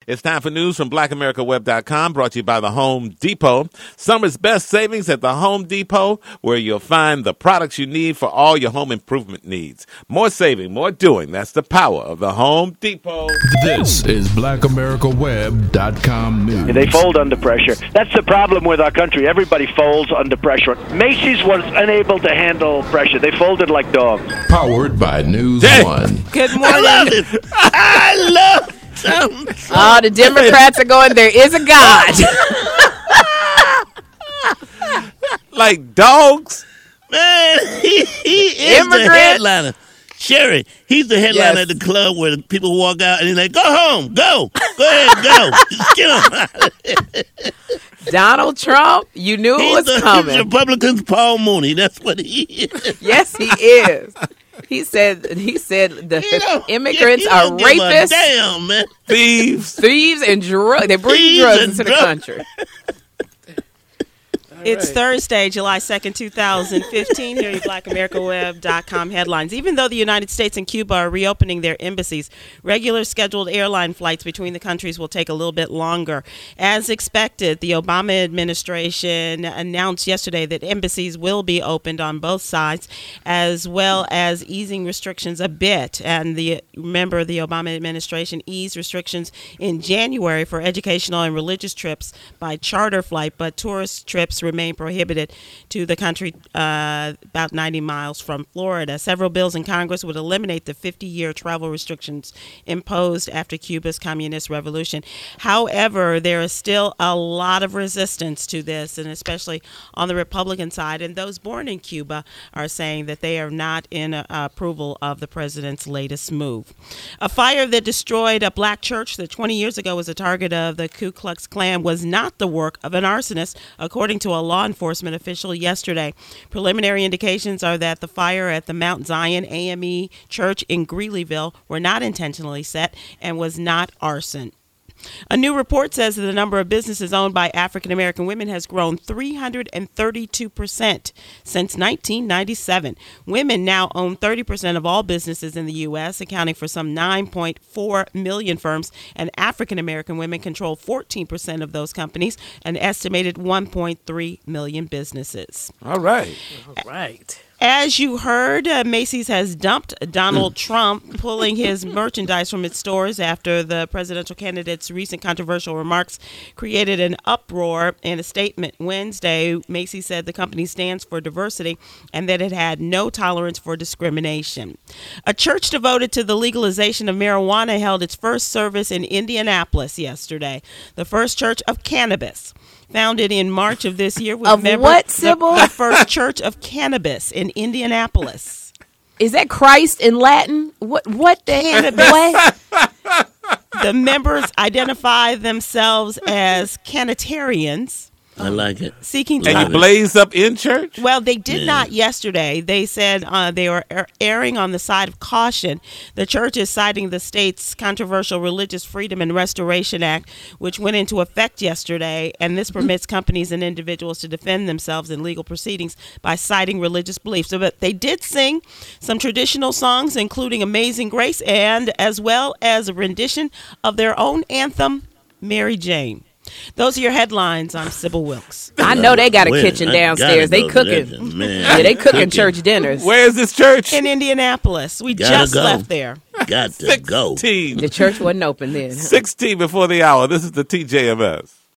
It's time for news from BlackAmericaWeb.com, brought to you by the Home Depot. Summer's best savings at the Home Depot, where you'll find the products you need for all your home improvement needs. More saving, more doing. That's the power of the Home Depot. This is BlackAmericaWeb.com news. They fold under pressure. That's the problem with our country. Everybody folds under pressure. Macy's was unable to handle pressure. They folded like dogs. Powered by News One. Good morning. I love it. I love it. Oh, the Democrats are going, there is a God. Like dogs? Man, he is the headliner. Sherry, he's the headliner at the club where people walk out and he's like, go home, go ahead, go. Just get him out of here. Donald Trump, you knew it was coming. He's Republicans' Paul Mooney. That's what he is. Yes, he is. He said the immigrants are rapists, damn, man. Thieves, and drugs. They bring drugs into the country. It's Thursday, July 2nd, 2015. Here are your BlackAmericaWeb.com headlines. Even though the United States and Cuba are reopening their embassies, regular scheduled airline flights between the countries will take a little bit longer. As expected, the Obama administration announced yesterday that embassies will be opened on both sides, as well as easing restrictions a bit. And remember, the Obama administration eased restrictions in January for educational and religious trips by charter flight, but tourist trips remain prohibited to the country about 90 miles from Florida. Several bills in Congress would eliminate the 50-year travel restrictions imposed after Cuba's communist revolution. However, there is still a lot of resistance to this, and especially on the Republican side. And those born in Cuba are saying that they are not in approval of the president's latest move. A fire that destroyed a black church that 20 years ago was a target of the Ku Klux Klan was not the work of an arsonist, according to a law enforcement official yesterday. Preliminary indications are that the fire at the Mount Zion AME Church in Greeleyville were not intentionally set and was not arson. A new report says that the number of businesses owned by African American women has grown 332% since 1997. Women now own 30% of all businesses in the U.S., accounting for some 9.4 million firms, and African American women control 14% of those companies, an estimated 1.3 million businesses. All right. As you heard, Macy's has dumped Donald Trump, pulling his merchandise from its stores after the presidential candidate's recent controversial remarks created an uproar. In a statement Wednesday, Macy's said the company stands for diversity and that it had no tolerance for discrimination. A church devoted to the legalization of marijuana held its first service in Indianapolis yesterday, the first church of cannabis. Founded in March of this year, with the first church of cannabis in Indianapolis. Is that Christ in Latin? What the cannabis? What? The members identify themselves as Canatarians. I like it. Seeking and you blaze up in church? Well, they did not yesterday. They said they were erring on the side of caution. The church is citing the state's controversial Religious Freedom and Restoration Act, which went into effect yesterday, and this permits companies and individuals to defend themselves in legal proceedings by citing religious beliefs. So, but they did sing some traditional songs, including Amazing Grace, and as well as a rendition of their own anthem, Mary Jane. Those are your headlines. I'm Sybil Wilkes. I know they got a kitchen downstairs. They cooking. Yeah, they cooking church dinners. Where is this church? In Indianapolis. We just left there. Got to go. The church wasn't open then. 16 before the hour. This is the TJMS.